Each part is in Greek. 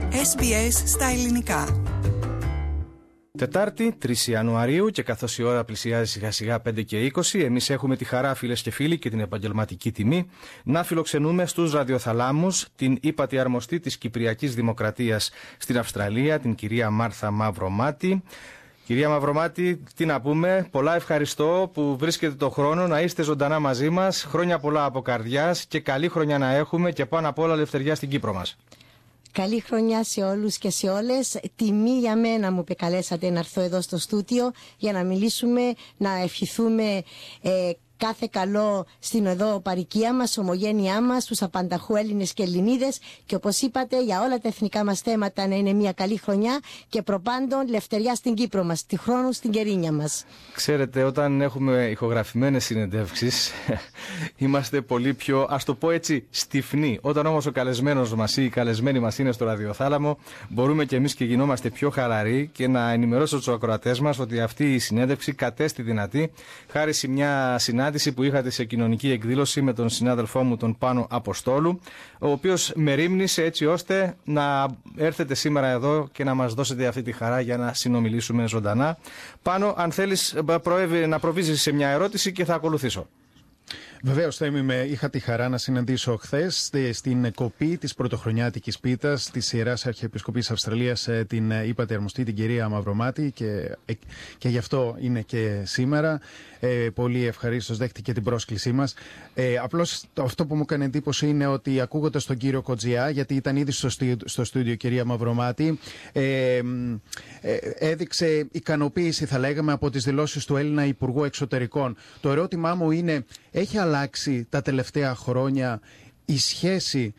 SBS στα ελληνικά. Τετάρτη, 3 Ιανουαρίου, και καθώς η ώρα πλησιάζει σιγά σιγά 5 και 20, εμείς έχουμε τη χαρά, φίλες και φίλοι, και την επαγγελματική τιμή να φιλοξενούμε στους ραδιοθαλάμους την ύπατη αρμοστή της Κυπριακής Δημοκρατίας στην Αυστραλία, την κυρία Μάρθα Μαυρομάτη. Κυρία Μαυρομάτη, τι να πούμε, πολλά ευχαριστώ που βρίσκετε το χρόνο να είστε ζωντανά μαζί μας. Χρόνια πολλά από καρδιάς και καλή χρονιά να έχουμε, και πάνω απ' όλα ελευθεριά στην Κύπρο μας. Καλή χρονιά σε όλους και σε όλες. Τιμή για μένα μου καλέσατε να έρθω εδώ στο στούτιο για να μιλήσουμε, να ευχηθούμε κάθε καλό στην εδώ παροικία μας, ομογένειά μας, τους απανταχού Έλληνες και Ελληνίδες, και όπως είπατε, για όλα τα εθνικά μας θέματα να είναι μια καλή χρονιά και προπάντων ελευθεριά στην Κύπρο μας, τη χρόνου στην κερίνια μας. Ξέρετε, όταν έχουμε ηχογραφημένες συνεντεύξεις είμαστε πολύ πιο, ας το πω έτσι, στιφνοί. Όταν όμως ο καλεσμένος μας ή η καλεσμένη μας είναι στο ραδιοθάλαμο, μπορούμε και εμείς και γινόμαστε πιο χαλαροί, και να ενημερώσω τους ακροατές μας ότι αυτή η συνέντευξη κατέστη δυνατή χάρη σε μια συνάντηση που είχατε σε κοινωνική εκδήλωση με τον συνάδελφό μου τον Πάνο Αποστόλου, ο οποίος με ρίμνησε έτσι ώστε να έρθετε σήμερα εδώ και να μας δώσετε αυτή τη χαρά για να συνομιλήσουμε ζωντανά. Πάνο, αν θέλεις να προβήσεις σε μια ερώτηση και θα ακολουθήσω. Βεβαίως, είχα τη χαρά να συναντήσω χθες στην κοπή της πρωτοχρονιάτικης πίτας της Ιεράς Αρχιεπισκοπής Αυστραλίας την ύπατη αρμοστή, την κυρία Μαυρομάτη, και γι' αυτό είναι και σήμερα. Πολύ ευχαρίστως δέχτηκε την πρόσκλησή μας. Απλώς αυτό που μου έκανε εντύπωση είναι ότι, ακούγοντας τον κύριο Κοτζιά, γιατί ήταν ήδη στο στούντιο κυρία Μαυρομάτη, έδειξε ικανοποίηση, θα λέγαμε, από τις δηλώσεις του Έλληνα Υπουργού Εξωτερικών. Το ερώτημά μου είναι, έχει αλλάξει τα τελευταία χρόνια η σχέση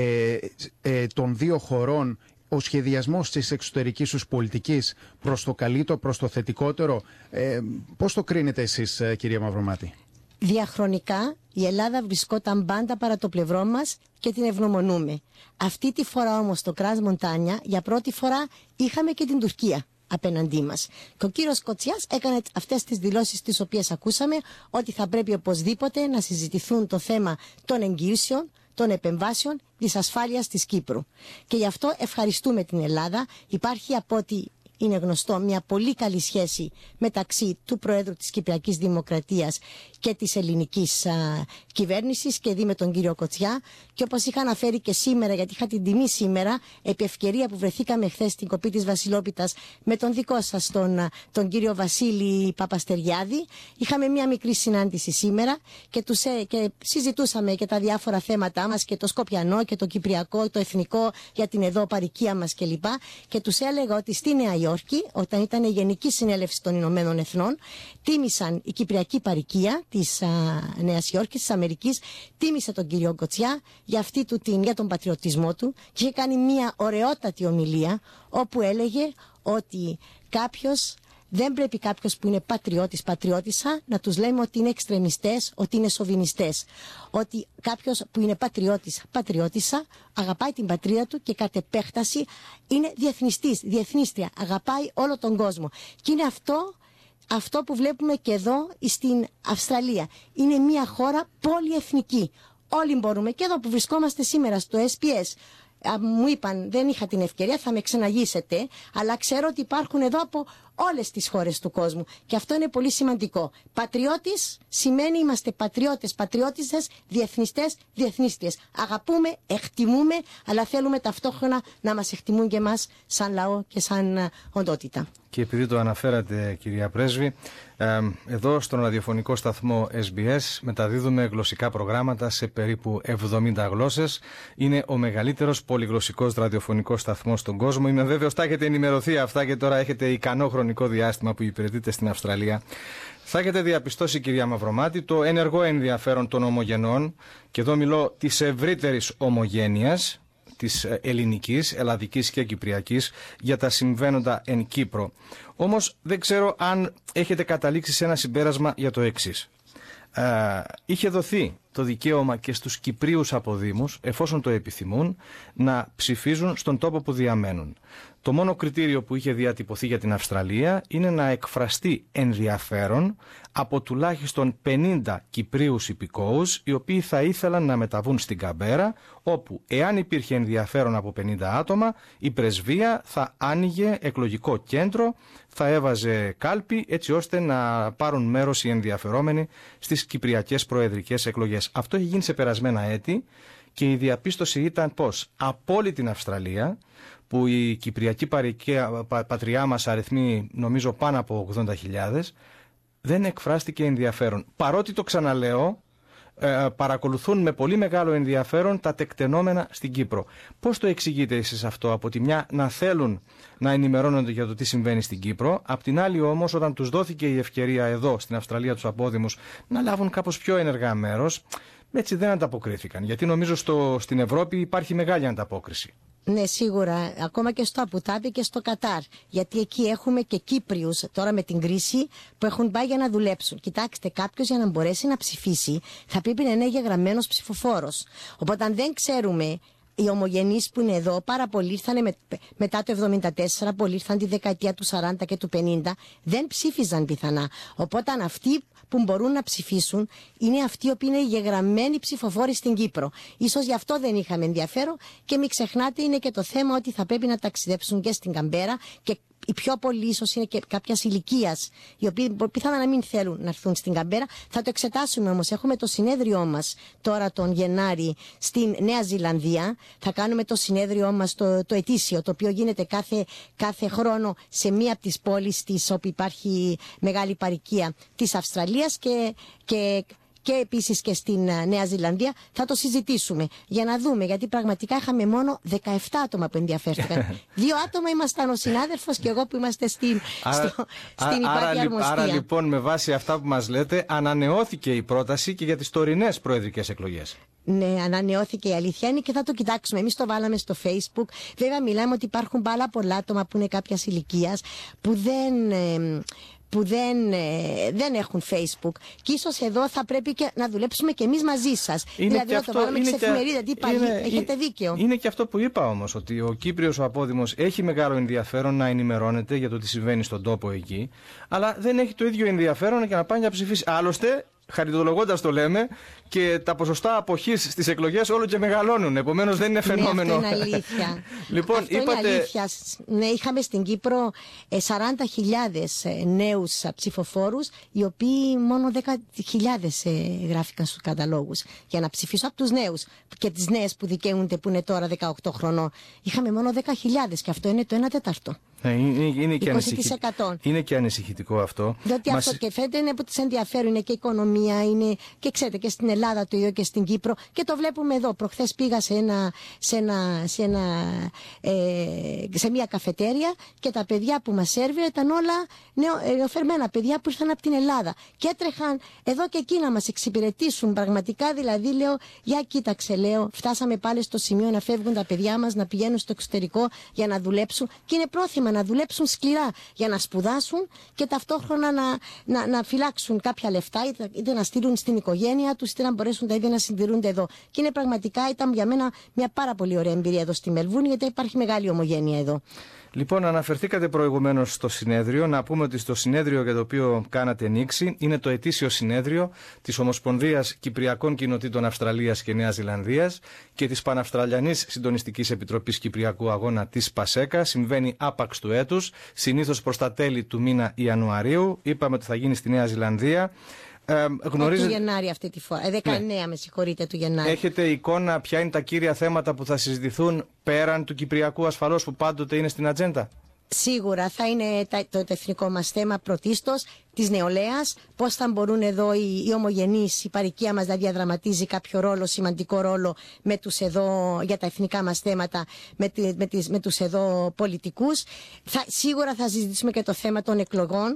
των δύο χωρών, ο σχεδιασμός της εξωτερικής τους πολιτικής προς το καλύτερο, προς το θετικότερο? Πώς το κρίνετε εσείς, κυρία Μαυρομάτη? Διαχρονικά η Ελλάδα βρισκόταν πάντα παρά το πλευρό μας και την ευγνωμονούμε. Αυτή τη φορά όμως στο Κρας Μοντάνια για πρώτη φορά είχαμε και την Τουρκία απέναντί μας. Και ο κύριος Κοτσιάς έκανε αυτές τις δηλώσεις τις οποίες ακούσαμε, ότι θα πρέπει οπωσδήποτε να συζητηθούν το θέμα των εγγύσεων, των επεμβάσεων, της ασφάλειας της Κύπρου. Και γι' αυτό ευχαριστούμε την Ελλάδα. Υπάρχει, από ό,τι είναι γνωστό, μια πολύ καλή σχέση μεταξύ του Προέδρου της Κυπριακής Δημοκρατίας και της ελληνικής κυβέρνησης, και δει με τον κύριο Κοτσιά. Και όπως είχα αναφέρει και σήμερα, γιατί είχα την τιμή σήμερα, επί ευκαιρία που βρεθήκαμε χθες στην κοπή της Βασιλόπιτας με τον δικό σας τον κύριο Βασίλη Παπαστεριάδη, είχαμε μια μικρή συνάντηση σήμερα και συζητούσαμε και τα διάφορα θέματα μας, και το Σκοπιανό και το Κυπριακό, το εθνικό, για την εδώ παροικία μας κλπ. Και τους έλεγα ότι στη Νέα Υόρκη, όταν ήταν η Γενική Συνέλευση των Ηνωμένων Εθνών, τίμησαν η Κυπριακή παροικία της Νέας Υόρκης, της Αμερικής, τίμησε τον κύριο Κοτσιά για τον πατριωτισμό του, και είχε κάνει μια ωραιότατη ομιλία όπου έλεγε ότι δεν πρέπει κάποιος που είναι πατριώτησα να τους λέμε ότι είναι εξτρεμιστές, ότι είναι σοβινιστές. Ότι κάποιος που είναι πατριώτησα, αγαπάει την πατρίδα του και κατ' επέκταση είναι διεθνίστρια, αγαπάει όλο τον κόσμο. Και είναι αυτό που βλέπουμε και εδώ στην Αυστραλία. Είναι μια χώρα πολυεθνική. Όλοι μπορούμε, και εδώ που βρισκόμαστε σήμερα στο SPS, μου είπαν, δεν είχα την ευκαιρία, θα με ξεναγήσετε, αλλά ξέρω ότι υπάρχουν εδώ από όλες τις χώρες του κόσμου, και αυτό είναι πολύ σημαντικό. Πατριώτης σημαίνει είμαστε πατριώτες, πατριώτισσες, διεθνιστές, διεθνίστριες. Αγαπούμε, εκτιμούμε, αλλά θέλουμε ταυτόχρονα να μας εκτιμούν και εμάς σαν λαό και σαν οντότητα. Και επειδή το αναφέρατε, κυρία Πρέσβη, εδώ στον ραδιοφωνικό σταθμό SBS μεταδίδουμε γλωσσικά προγράμματα σε περίπου 70 γλώσσες. Είναι ο μεγαλύτερος πολυγλωσσικός ραδιοφωνικός σταθμός στον κόσμο. Είμαι βέβαιος τα έχετε ενημερωθεί αυτά, και τώρα έχετε ικανό χρονικό διάστημα που υπηρετείτε στην Αυστραλία. Θα έχετε διαπιστώσει, κυρία Μαυρομάτη, το ενεργό ενδιαφέρον των ομογενών, και εδώ μιλώ της ευρύτερης ομογένειας, της ελληνικής, ελλαδικής και κυπριακής, για τα συμβαίνοντα εν Κύπρο. Όμως δεν ξέρω αν έχετε καταλήξει σε ένα συμπέρασμα για το εξής. Είχε δοθεί το δικαίωμα και στους Κυπρίους αποδήμους, εφόσον το επιθυμούν, να ψηφίζουν στον τόπο που διαμένουν. Το μόνο κριτήριο που είχε διατυπωθεί για την Αυστραλία είναι να εκφραστεί ενδιαφέρον από τουλάχιστον 50 Κυπρίους υπηκόους, οι οποίοι θα ήθελαν να μεταβούν στην Καμπέρα, όπου εάν υπήρχε ενδιαφέρον από 50 άτομα, η πρεσβεία θα άνοιγε εκλογικό κέντρο, θα έβαζε κάλπη, έτσι ώστε να πάρουν μέρος οι ενδιαφερόμενοι στις κυπριακές προεδρικές εκλογές. Αυτό έχει γίνει σε περασμένα έτη και η διαπίστωση ήταν πως από όλη την Αυστραλία, που η κυπριακή πατριά μας αριθμεί νομίζω πάνω από 80.000, δεν εκφράστηκε ενδιαφέρον. Παρότι, το ξαναλέω, παρακολουθούν με πολύ μεγάλο ενδιαφέρον τα τεκτενόμενα στην Κύπρο. Πώς το εξηγείτε εσείς αυτό? Από τη μια να θέλουν να ενημερώνονται για το τι συμβαίνει στην Κύπρο, απ' την άλλη όμως όταν τους δόθηκε η ευκαιρία εδώ στην Αυστραλία τους απόδημους να λάβουν κάπως πιο ενεργά μέρος, έτσι δεν ανταποκρίθηκαν. Γιατί νομίζω στην Ευρώπη υπάρχει μεγάλη ανταπόκριση. Ναι, σίγουρα. Ακόμα και στο Αμπουτάμπι και στο Κατάρ. Γιατί εκεί έχουμε και Κύπριους τώρα με την κρίση που έχουν πάει για να δουλέψουν. Κοιτάξτε, κάποιος για να μπορέσει να ψηφίσει θα πρέπει να είναι γεγραμμένος ψηφοφόρος. Οπότε αν δεν ξέρουμε, οι ομογενείς που είναι εδώ, πάρα πολλοί ήρθαν μετά το 1974, πολλοί ήρθαν τη δεκαετία του 40 και του 50, δεν ψήφιζαν πιθανά. Οπότε αυτοί που μπορούν να ψηφίσουν είναι αυτοί οι οποίοι είναι γεγραμμένοι ψηφοφόροι στην Κύπρο. Ίσως γι' αυτό δεν είχαμε ενδιαφέρον και μην ξεχνάτε, είναι και το θέμα ότι θα πρέπει να ταξιδέψουν και στην Καμπέρα και οι πιο πολλοί ίσως είναι και κάποια ηλικία, οι οποίοι πιθανά να μην θέλουν να έρθουν στην Καμπέρα. Θα το εξετάσουμε όμως. Έχουμε το συνέδριό μας τώρα τον Γενάρη στην Νέα Ζηλανδία. Θα κάνουμε το συνέδριό μας το ετήσιο, το οποίο γίνεται κάθε χρόνο σε μία από τις πόλεις όπου υπάρχει μεγάλη παροικία της Αυστραλίας και επίσης και στην Νέα Ζηλανδία. Θα το συζητήσουμε για να δούμε, γιατί πραγματικά είχαμε μόνο 17 άτομα που ενδιαφέρθηκαν. 2 άτομα ήμασταν ο συνάδελφος και εγώ που είμαστε στην υπάτια αρμοστία. Άρα λοιπόν, με βάση αυτά που μας λέτε, ανανεώθηκε η πρόταση και για τις τωρινές προεδρικές εκλογές. Ναι, ανανεώθηκε, η αλήθεια είναι, και θα το κοιτάξουμε. Εμείς το βάλαμε στο Facebook. Βέβαια μιλάμε ότι υπάρχουν πάρα πολλά άτομα που είναι κάποιας ηλικίας που δεν έχουν Facebook. Και ίσως εδώ θα πρέπει και να δουλέψουμε και εμείς μαζί σας. Δηλαδή να το βάλουμε σε εφημερίδα. Έχετε δίκιο. Είναι και αυτό που είπα όμως, ότι ο Κύπριος ο απόδημος έχει μεγάλο ενδιαφέρον να ενημερώνεται για το τι συμβαίνει στον τόπο εκεί, αλλά δεν έχει το ίδιο ενδιαφέρον για να πάει να ψηφίσει. Άλλωστε, χαριτολογώντας το λέμε, και τα ποσοστά αποχής στις εκλογές όλο και μεγαλώνουν. Επομένως δεν είναι φαινόμενο. Ναι, αυτό είναι αλήθεια. Λοιπόν, αυτό είναι αλήθεια. Ναι, είχαμε στην Κύπρο 40.000 νέους ψηφοφόρους, οι οποίοι μόνο 10.000 γράφηκαν στους καταλόγους για να ψηφίσουν από τους νέους και τις νέες που δικαιούνται, που είναι τώρα 18 χρονών. Είχαμε μόνο 10.000 και αυτό είναι το 1/4. Είναι και ανησυχητικό αυτό. Διότι αυτό και φαίνεται είναι που τις ενδιαφέρουν, είναι και η οικονομία, είναι και ξέρετε και στην Ελλάδα το ίδιο και στην Κύπρο, και το βλέπουμε εδώ. Προχθές πήγα σε μια καφετέρια και τα παιδιά που μας σέρβιρε ήταν όλα νεοφερμένα παιδιά που ήρθαν από την Ελλάδα και έτρεχαν εδώ και εκεί να μας εξυπηρετήσουν. Πραγματικά δηλαδή λέω, για κοίταξε, λέω, φτάσαμε πάλι στο σημείο να φεύγουν τα παιδιά μας, να πηγαίνουν στο εξωτερικό για να δουλέψουν, και είναι πρόθυμα να δουλέψουν σκληρά για να σπουδάσουν και ταυτόχρονα να φυλάξουν κάποια λεφτά, είτε να στείλουν στην οικογένεια τους, είτε να μπορέσουν τα ίδια να συντηρούνται εδώ. Και είναι πραγματικά, ήταν για μένα μια πάρα πολύ ωραία εμπειρία εδώ στη Μελβούρνη, γιατί υπάρχει μεγάλη ομογένεια εδώ. Λοιπόν, αναφερθήκατε προηγουμένως στο συνέδριο. Να πούμε ότι στο συνέδριο για το οποίο κάνατε νήξη είναι το ετήσιο συνέδριο της Ομοσπονδίας Κυπριακών Κοινοτήτων Αυστραλίας και Νέας Ζηλανδίας και της Παναυστραλιανής Συντονιστικής Επιτροπής Κυπριακού Αγώνα της ΠΑΣΕΚΑ. Συμβαίνει άπαξ του έτους, συνήθως προς τα τέλη του μήνα Ιανουαρίου. Είπαμε ότι θα γίνει στη Νέα Ζηλανδία. Του Γενάρη αυτή τη φορά. 19 με συγχωρείτε, του Γενάρη. Έχετε εικόνα ποια είναι τα κύρια θέματα που θα συζητηθούν πέραν του κυπριακού ασφαλώς που πάντοτε είναι στην ατζέντα? Σίγουρα θα είναι το εθνικό μας θέμα πρωτίστως της νεολαίας, πώς θα μπορούν εδώ οι ομογενείς, η παροικία μας να διαδραματίζει κάποιο ρόλο, σημαντικό ρόλο με τους εδώ, για τα εθνικά μας θέματα, με τους εδώ πολιτικούς. Σίγουρα θα συζητήσουμε και το θέμα των εκλογών.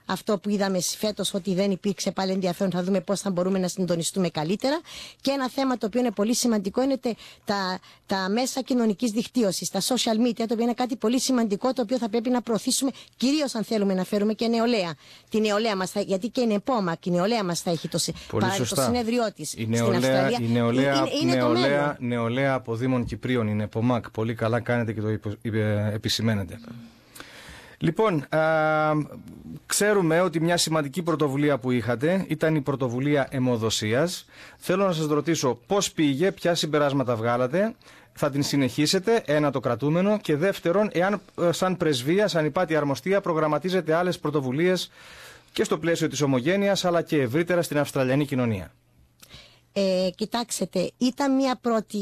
αυτό που είδαμε φέτος, ότι δεν υπήρξε πάλι ενδιαφέρον. Θα δούμε πώς θα μπορούμε να συντονιστούμε καλύτερα. Και ένα θέμα το οποίο είναι πολύ σημαντικό είναι τα μέσα κοινωνικής δικτύωσης, τα social media, το οποίο είναι κάτι πολύ σημαντικό, το οποίο θα πρέπει να προωθήσουμε, κυρίως αν θέλουμε να φέρουμε και νεολαία. Τη νεολαία μας, γιατί και είναι ΕΠΟΜΑΚ, η νεολαία μας θα έχει το συνέδριό της στην Αυστραλία. Η νεολαία από Δήμων Κυπρίων είναι ΕΠΟΜΑΚ. Πολύ καλά κάνετε και το επισημαίνετε. Λοιπόν, ξέρουμε ότι μια σημαντική πρωτοβουλία που είχατε ήταν η πρωτοβουλία αιμοδοσίας. Θέλω να σας ρωτήσω πώς πήγε, ποια συμπεράσματα βγάλατε, θα την συνεχίσετε, ένα το κρατούμενο, και δεύτερον, εάν σαν πρεσβεία, σαν υπάτη αρμοστία, προγραμματίζετε άλλες πρωτοβουλίες και στο πλαίσιο της ομογένειας αλλά και ευρύτερα στην Αυστραλιανή κοινωνία. Κοιτάξτε, ήταν μια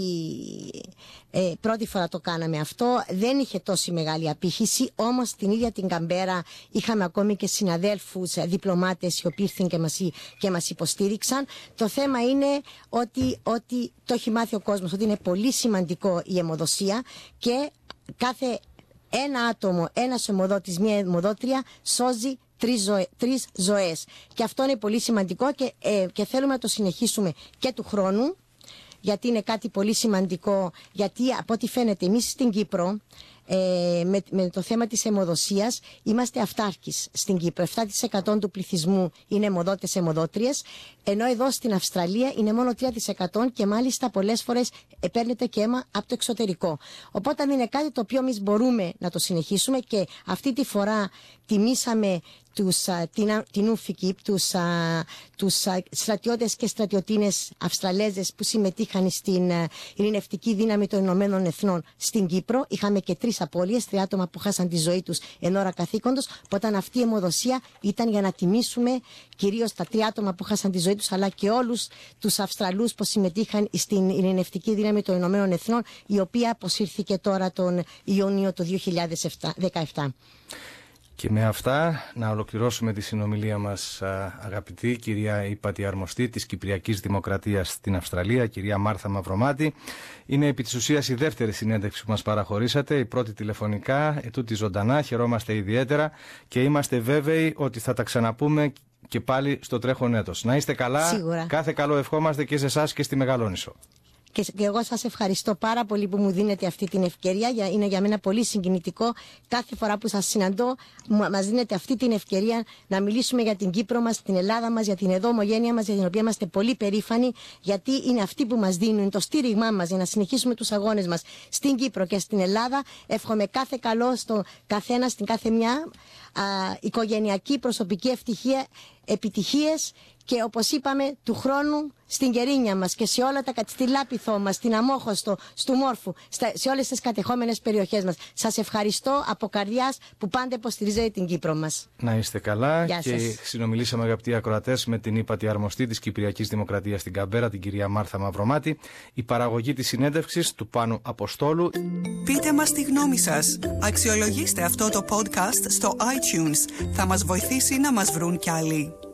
πρώτη φορά το κάναμε αυτό, δεν είχε τόση μεγάλη απήχηση, όμως την ίδια την Καμπέρα είχαμε ακόμη και συναδέλφους διπλωμάτες οι οποίοι ήρθαν και μας υποστήριξαν. Το θέμα είναι ότι το έχει μάθει ο κόσμος, ότι είναι πολύ σημαντικό η αιμοδοσία και κάθε ένα άτομο, ένας αιμοδότης, μια αιμοδότρια σώζει 3 ζωές. Και αυτό είναι πολύ σημαντικό και θέλουμε να το συνεχίσουμε και του χρόνου, γιατί είναι κάτι πολύ σημαντικό, γιατί από ό,τι φαίνεται εμείς στην Κύπρο με το θέμα της αιμοδοσίας είμαστε αυτάρκης στην Κύπρο. 7% του πληθυσμού είναι αιμοδότες, αιμοδότριες, ενώ εδώ στην Αυστραλία είναι μόνο 3% και μάλιστα πολλές φορές παίρνεται και αίμα από το εξωτερικό. Οπότε είναι κάτι το οποίο εμείς μπορούμε να το συνεχίσουμε και αυτή τη φορά τιμήσαμε την Ουφικίπ, τους στρατιώτες και στρατιωτίνες Αυστραλέζες που συμμετείχαν στην ειρηνευτική δύναμη των Ηνωμένων Εθνών στην Κύπρο. Είχαμε και 3 απώλειες, 3 άτομα που χάσαν τη ζωή τους εν ώρα καθήκοντος. Οπότε αυτή η αιμοδοσία ήταν για να τιμήσουμε κυρίως τα 3 άτομα που χάσαν τη ζωή τους, αλλά και όλους τους Αυστραλούς που συμμετείχαν στην ειρηνευτική δύναμη των Ηνωμένων Εθνών, η οποία αποσύρθηκε τώρα τον Ιούνιο του 2017. Και με αυτά να ολοκληρώσουμε τη συνομιλία μας, αγαπητή κυρία Υπάτη Αρμοστή της Κυπριακής Δημοκρατίας στην Αυστραλία, κυρία Μάρθα Μαυρομάτη. Είναι επί της ουσίας η δεύτερη συνέντευξη που μας παραχωρήσατε, η πρώτη τηλεφωνικά, ετούτη ζωντανά. Χαιρόμαστε ιδιαίτερα και είμαστε βέβαιοι ότι θα τα ξαναπούμε και πάλι στο τρέχον έτος. Να είστε καλά. Σίγουρα. Κάθε καλό ευχόμαστε και σε εσάς και στη Μεγαλόνισσο. Και εγώ σας ευχαριστώ πάρα πολύ που μου δίνετε αυτή την ευκαιρία. Είναι για μένα πολύ συγκινητικό. Κάθε φορά που σας συναντώ μας δίνετε αυτή την ευκαιρία να μιλήσουμε για την Κύπρο μας, την Ελλάδα μας, για την εδώ ομογένεια μας, για την οποία είμαστε πολύ περήφανοι, γιατί είναι αυτοί που μας δίνουν το στήριγμά μας για να συνεχίσουμε τους αγώνες μας στην Κύπρο και στην Ελλάδα. Εύχομαι κάθε καλό στο καθένα, στην κάθε μια οικογενειακή, προσωπική ευτυχία, επιτυχίες και όπως είπαμε του χρόνου στην Κερίνια μας και σε όλα στη Λάπιθό μας, στην Αμόχωστο, στο Μόρφου, σε όλες τις κατεχόμενες περιοχές μας. Σας ευχαριστώ από καρδιάς που πάντα υποστηρίζετε την Κύπρο μας. Να είστε καλά. Γεια και σας. συνομιλήσαμε, αγαπητοί ακροατές, με την ύπατη αρμοστή της Κυπριακής Δημοκρατίας στην Καμπέρα, την κυρία Μάρθα Μαυρομάτη. Η παραγωγή της συνέντευξης του Πάνου Αποστόλου. Πείτε μας τη γνώμη σας. Αξιολογήστε αυτό το podcast στο iTunes. Θα μας βοηθήσει να μας βρουν κι άλλοι.